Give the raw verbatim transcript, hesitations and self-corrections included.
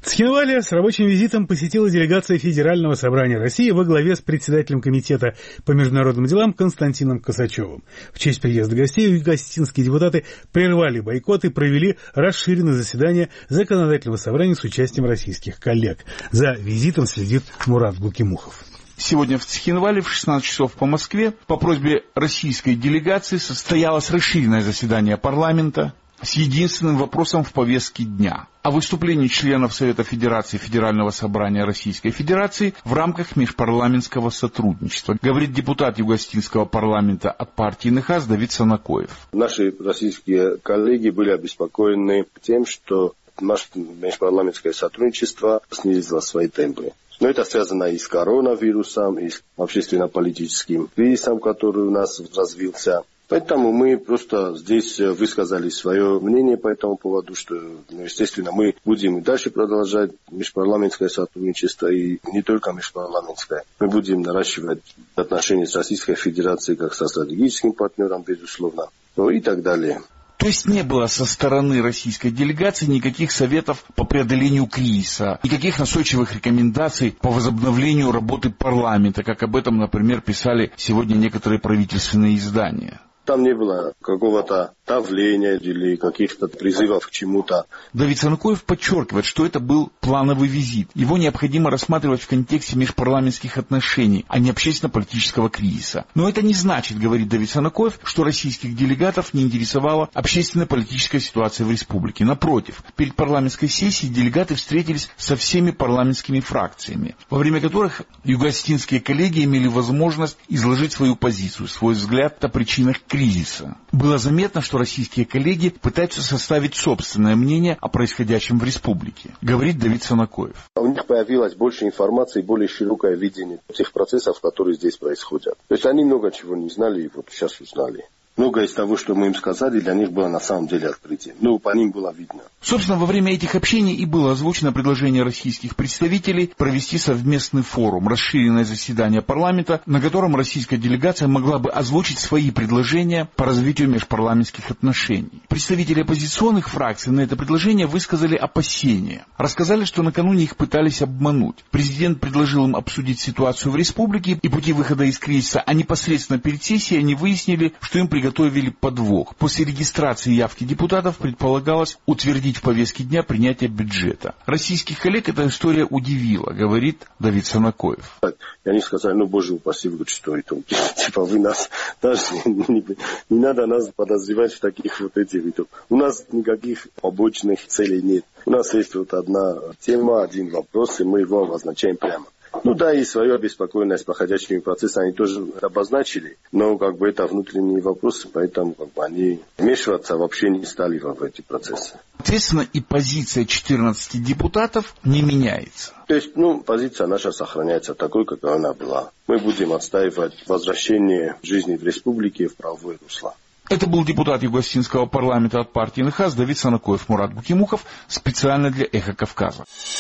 Цхинвале с рабочим визитом посетила делегация Федерального собрания России во главе с председателем комитета по международным делам Константином Косачевым. В честь приезда гостей югоостинские депутаты прервали бойкот и провели расширенное заседание законодательного собрания с участием российских коллег. За визитом следит Мурат Гукимухов. Сегодня в Цхинвале в шестнадцать часов по Москве по просьбе российской делегации состоялось расширенное заседание парламента с единственным вопросом в повестке дня – о выступлении членов Совета Федерации Федерального собрания Российской Федерации в рамках межпарламентского сотрудничества, говорит депутат Югоостинского парламента от партии НХАС Давид Санакоев. Наши российские коллеги были обеспокоены тем, что наше межпарламентское сотрудничество снизило свои темпы. Но это связано и с коронавирусом, и с общественно-политическим кризисом, который у нас развился. Поэтому мы просто здесь высказали свое мнение по этому поводу, что, естественно, мы будем и дальше продолжать межпарламентское сотрудничество, и не только межпарламентское. Мы будем наращивать отношения с Российской Федерацией как со стратегическим партнером, безусловно, ну и так далее. То есть не было со стороны российской делегации никаких советов по преодолению кризиса, никаких настойчивых рекомендаций по возобновлению работы парламента, как об этом, например, писали сегодня некоторые правительственные издания. Там не было какого-то давления или каких-то призывов к чему-то. Давид Санакоев подчеркивает, что это был плановый визит. Его необходимо рассматривать в контексте межпарламентских отношений, а не общественно-политического кризиса. Но это не значит, говорит Давид Санакоев, что российских делегатов не интересовала общественно-политическая ситуация в республике. Напротив, перед парламентской сессией делегаты встретились со всеми парламентскими фракциями, во время которых югоостинские коллеги имели возможность изложить свою позицию, свой взгляд о причинах кризиса. Было заметно, что российские коллеги пытаются составить собственное мнение о происходящем в республике, говорит Давид Санакоев. У них появилось больше информации, более широкое видение тех процессов, которые здесь происходят. То есть они много чего не знали и вот сейчас узнали. Многое из того, что мы им сказали, для них было на самом деле открытием. Ну, по ним было видно. Собственно, во время этих общений и было озвучено предложение российских представителей провести совместный форум, расширенное заседание парламента, на котором российская делегация могла бы озвучить свои предложения по развитию межпарламентских отношений. Представители оппозиционных фракций на это предложение высказали опасения. Рассказали, что накануне их пытались обмануть. Президент предложил им обсудить ситуацию в республике и пути выхода из кризиса, а непосредственно перед сессией они выяснили, что им приготовили готовили подвох. После регистрации явки депутатов предполагалось утвердить в повестке дня принятие бюджета. Российских коллег эта история удивила, говорит Давид Санакоев. И они сказали, ну, боже упаси, что это? Типа вы нас, даже не, не, не надо нас подозревать в таких вот этих. У нас никаких побочных целей нет. У нас есть вот одна тема, один вопрос, и мы его обозначаем прямо. Ну да, и свою обеспокоенность проходящими процессами они тоже обозначили, но как бы это внутренние вопросы, поэтому как бы они вмешиваться вообще не стали в эти процессы. Соответственно, и позиция четырнадцати депутатов не меняется. То есть, ну, позиция наша сохраняется такой, как она была. Мы будем отстаивать возвращение жизни в республике в правовое русло. Это был депутат Югоостинского парламента от партии НХАС Давид Санакоев. Мурат Гукимухов специально для «Эхо Кавказа».